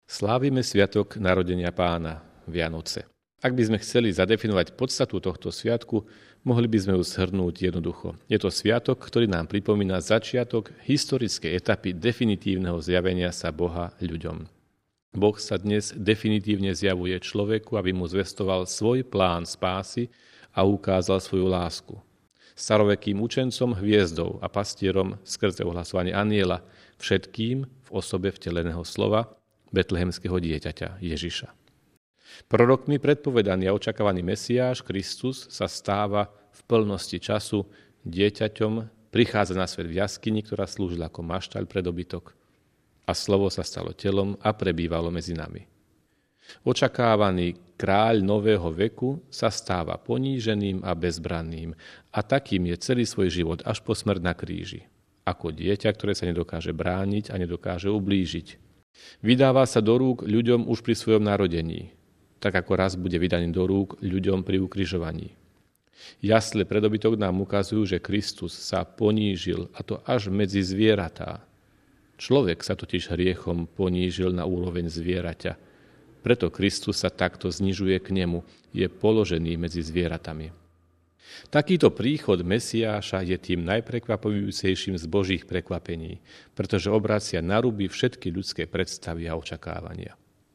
Slávime sviatok narodenia Pána, Vianoce. Ak by sme chceli zadefinovať podstatu tohto sviatku, mohli by sme ju shrnúť jednoducho. Je to sviatok, ktorý nám pripomína začiatok historickej etapy definitívneho zjavenia sa Boha ľuďom. Boh sa dnes definitívne zjavuje človeku, aby mu zvestoval svoj plán spásy a ukázal svoju lásku. Starovekým učencom, hviezdou a pastierom skrze ohlasovanie anjela, všetkým v osobe vteleného slova betlehemského dieťaťa Ježiša. Prorokmi predpovedaný a očakávaný Mesiáš Kristus sa stáva v plnosti času dieťaťom, prichádza na svet v jaskyni, ktorá slúžila ako maštaľ pre dobytok, a slovo sa stalo telom a prebývalo medzi nami. Očakávaný kráľ nového veku sa stáva poníženým a bezbranným a takým je celý svoj život až po smrť na kríži. Ako dieťa, ktoré sa nedokáže brániť a nedokáže ublížiť. Vydáva sa do rúk ľuďom už pri svojom narodení, tak ako raz bude vydaný do rúk ľuďom pri ukrižovaní. Jasle pre dobytok nám ukazujú, že Kristus sa ponížil, a to až medzi zvieratá. Človek sa totiž hriechom ponížil na úroveň zvieraťa. Preto Kristus sa takto znižuje k nemu, je položený medzi zvieratami. Takýto príchod Mesiáša je tým najprekvapujúcejším z Božích prekvapení, pretože obracia na ruby všetky ľudské predstavy a očakávania.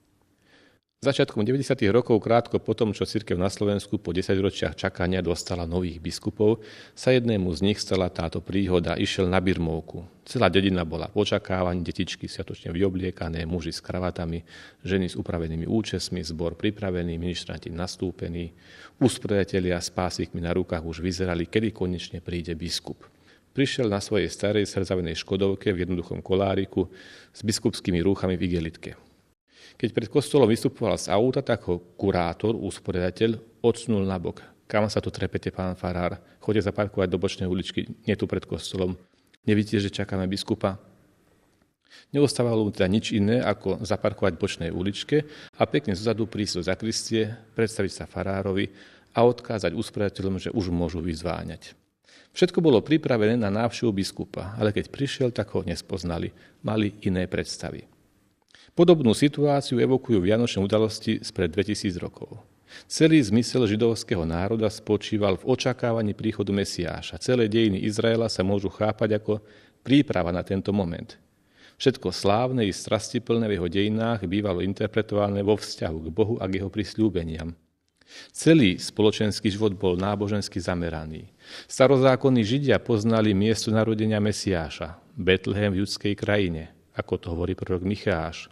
Začiatkom 90. rokov, krátko potom, čo cirkev na Slovensku po 10 ročiach čakania dostala nových biskupov, sa jednému z nich stala táto príhoda. Išiel na birmovku. Celá dedina bola v očakávaní, detičky sviatočne vyobliekané, muži s kravatami, ženy s upravenými účesmi, zbor pripravený, ministranti nastúpení, usporiadatelia s pásikmi na rukách už vyzerali, kedy konečne príde biskup. Prišiel na svojej starej srdzavenej škodovke v jednoduchom koláriku s biskupskými rúchami v igelitke. Keď pred kostolom vystupoval z auta, tak ho kurátor, usporiadateľ, odsunul nabok. Kam sa tu trepete, pán farár? Choďte zaparkovať do bočnej uličky, nie tu pred kostolom. Nevidíte, že čakáme biskupa? Neostávalo mu teda nič iné, ako zaparkovať v bočnej uličke a pekne zozadu prísť do zakristie, predstaviť sa farárovi a odkázať usporiadateľom, že už môžu vyzváňať. Všetko bolo pripravené na návštevu biskupa, ale keď prišiel, tak ho nespoznali. Mali iné predstavy. Podobnú situáciu evokujú vianočné udalosti spred 2000 rokov. Celý zmysel židovského národa spočíval v očakávaní príchodu Mesiáša. Celé dejiny Izraela sa môžu chápať ako príprava na tento moment. Všetko slávne i strastiplné v jeho dejinách bývalo interpretované vo vzťahu k Bohu a k jeho prisľúbeniam. Celý spoločenský život bol nábožensky zameraný. Starozákonní Židia poznali miesto narodenia Mesiáša, Betlehem v judskej krajine, ako to hovorí prorok Micháš.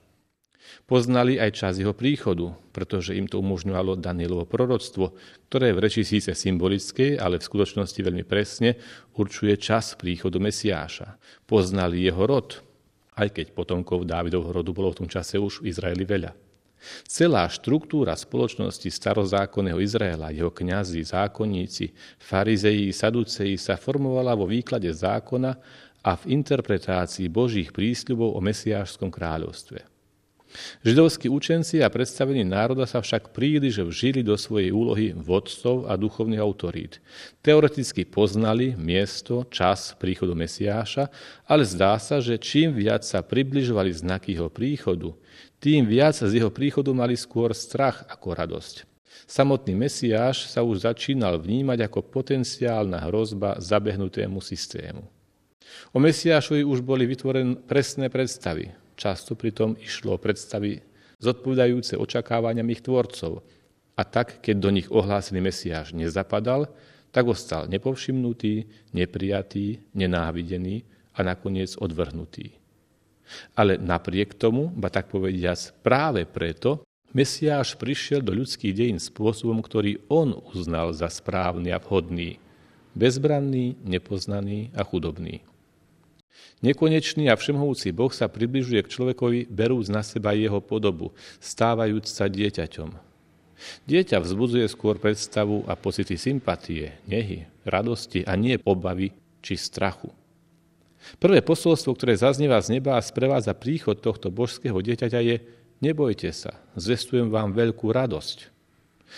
Poznali aj čas jeho príchodu, pretože im to umožňovalo Danielovo proroctvo, ktoré v reči síce symbolické, ale v skutočnosti veľmi presne určuje čas príchodu Mesiáša. Poznali jeho rod, aj keď potomkov Dávidovho rodu bolo v tom čase už v Izraeli veľa. Celá štruktúra spoločnosti starozákonného Izraela, jeho kňazi, zákonníci, farizeji, saduceji sa formovala vo výklade zákona a v interpretácii Božích prísľubov o Mesiášskom kráľovstve. Židovskí učenci a predstavení národa sa však príliš vžili do svojej úlohy vodcov a duchovných autorít. Teoreticky poznali miesto, čas príchodu Mesiáša, ale zdá sa, že čím viac sa približovali znaky jeho príchodu, tým viac z jeho príchodu mali skôr strach ako radosť. Samotný Mesiáš sa už začínal vnímať ako potenciálna hrozba zabehnutému systému. O Mesiášovi už boli vytvorené presné predstavy. Často pritom išlo o predstavy zodpovedajúce očakávaniam ich tvorcov. A tak, keď do nich ohlásený Mesiáš nezapadal, tak ostal nepovšimnutý, neprijatý, nenávidený a nakoniec odvrhnutý. Ale napriek tomu, ba tak povediac práve preto, Mesiáš prišiel do ľudských dejín spôsobom, ktorý on uznal za správny a vhodný. Bezbranný, nepoznaný a chudobný. Nekonečný a všemohúci Boh sa približuje k človekovi, berúc na seba jeho podobu, stávajúc sa dieťaťom. Dieťa vzbudzuje skôr predstavu a pocity sympatie, nehy, radosti a nie obavy či strachu. Prvé posolstvo, ktoré zaznieva z neba a sprevádza príchod tohto božského dieťaťa je: nebojte sa, zvestujem vám veľkú radosť.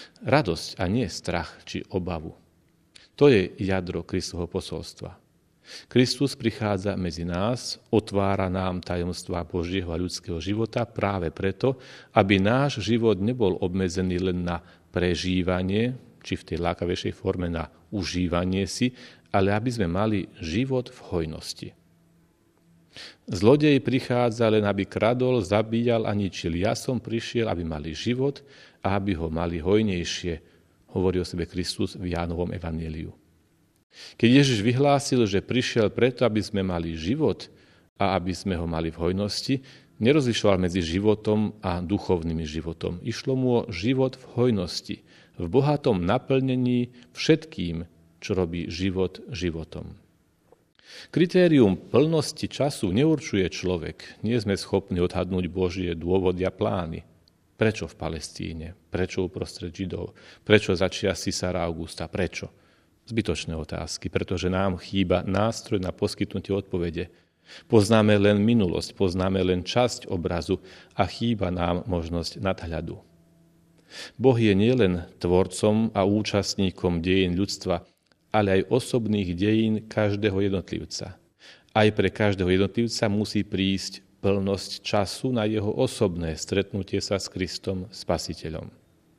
Radosť a nie strach či obavu. To je jadro Kristovho posolstva. Kristus prichádza medzi nás, otvára nám tajomstvá Božieho a ľudského života práve preto, aby náš život nebol obmedzený len na prežívanie, či v tej lákavejšej forme na užívanie si, ale aby sme mali život v hojnosti. Zlodej prichádza len, aby kradol, zabíjal a ničil. Ja som prišiel, aby mali život a aby ho mali hojnejšie, hovorí o sebe Kristus v Jánovom evanjeliu. Keď Ježiš vyhlásil, že prišiel preto, aby sme mali život a aby sme ho mali v hojnosti, nerozlišoval medzi životom a duchovným životom. Išlo mu o život v hojnosti, v bohatom naplnení všetkým, čo robí život životom. Kritérium plnosti času neurčuje človek. Nie sme schopní odhadnúť Božie dôvody a plány. Prečo v Palestíne? Prečo uprostred Židov? Prečo začia Cisára Augusta? Prečo? Zbytočné otázky, pretože nám chýba nástroj na poskytnutie odpovede. Poznáme len minulosť, poznáme len časť obrazu a chýba nám možnosť nadhľadu. Boh je nielen tvorcom a účastníkom dejín ľudstva, ale aj osobných dejín každého jednotlivca. Aj pre každého jednotlivca musí prísť plnosť času na jeho osobné stretnutie sa s Kristom Spasiteľom.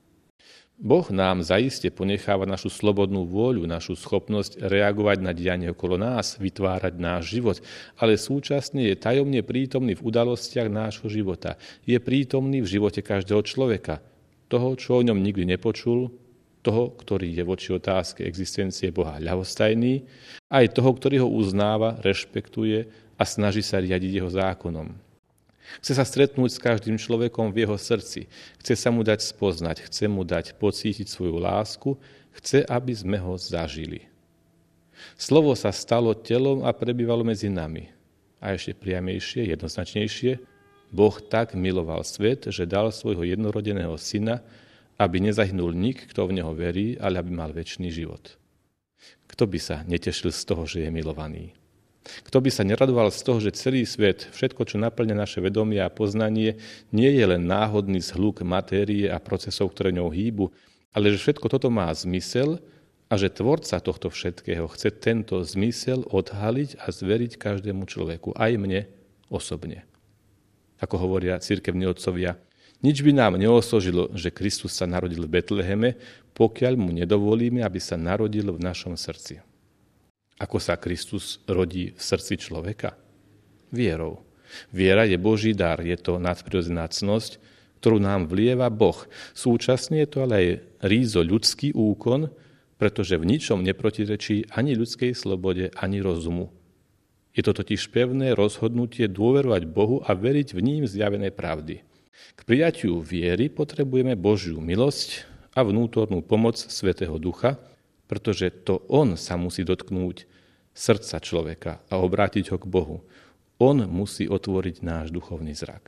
Boh nám zaiste ponecháva našu slobodnú vôľu, našu schopnosť reagovať na dianie okolo nás, vytvárať náš život, ale súčasne je tajomne prítomný v udalostiach nášho života. Je prítomný v živote každého človeka, toho, čo o ňom nikdy nepočul, toho, ktorý je voči otázke existencie Boha ľahostajný, aj toho, ktorý ho uznáva, rešpektuje a snaží sa riadiť jeho zákonom. Chce sa stretnúť s každým človekom v jeho srdci, chce sa mu dať spoznať, chce mu dať pocítiť svoju lásku, chce, aby sme ho zažili. Slovo sa stalo telom a prebývalo medzi nami. A ešte priamejšie, jednoznačnejšie, Boh tak miloval svet, že dal svojho jednorodeného syna, aby nezahynul nik, kto v neho verí, ale aby mal večný život. Kto by sa netešil z toho, že je milovaný? Kto by sa neradoval z toho, že celý svet, všetko, čo naplňa naše vedomie a poznanie, nie je len náhodný zhluk matérie a procesov, ktoré ňou hýbu, ale že všetko toto má zmysel a že tvorca tohto všetkého chce tento zmysel odhaliť a zveriť každému človeku, aj mne osobne. Ako hovoria cirkevní otcovia, nič by nám neosožilo, že Kristus sa narodil v Betleheme, pokiaľ mu nedovolíme, aby sa narodil v našom srdci. Ako sa Kristus rodí v srdci človeka? Vierou. Viera je Boží dar, je to nadprirodzená cnosť, ktorú nám vlieva Boh. Súčasne je to ale aj rízo ľudský úkon, pretože v ničom neprotirečí ani ľudskej slobode, ani rozumu. Je to totiž pevné rozhodnutie dôverovať Bohu a veriť v ním zjavenej pravdy. K prijatiu viery potrebujeme Božiu milosť a vnútornú pomoc Svätého Ducha, pretože to On sa musí dotknúť srdca človeka a obrátiť ho k Bohu. On musí otvoriť náš duchovný zrak.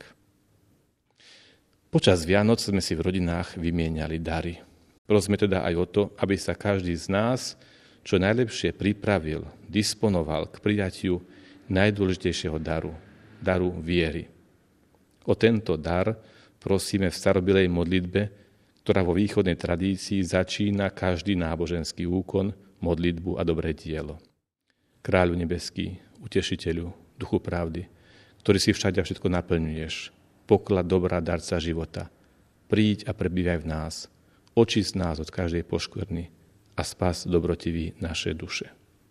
Počas Vianoc sme si v rodinách vymieniali dary. Prosme teda aj o to, aby sa každý z nás čo najlepšie pripravil, disponoval k prijatiu najdôležitejšieho daru viery. O tento dar prosíme v starobilej modlitbe, ktorá vo východnej tradícii začína každý náboženský úkon, modlitbu a dobré dielo. Kráľu nebeský, utešiteľu, duchu pravdy, ktorý si všade všetko naplňuješ, poklad dobrá, darca života, príď a prebývaj v nás, očist nás od každej poškvrny a spas dobrotivý naše duše.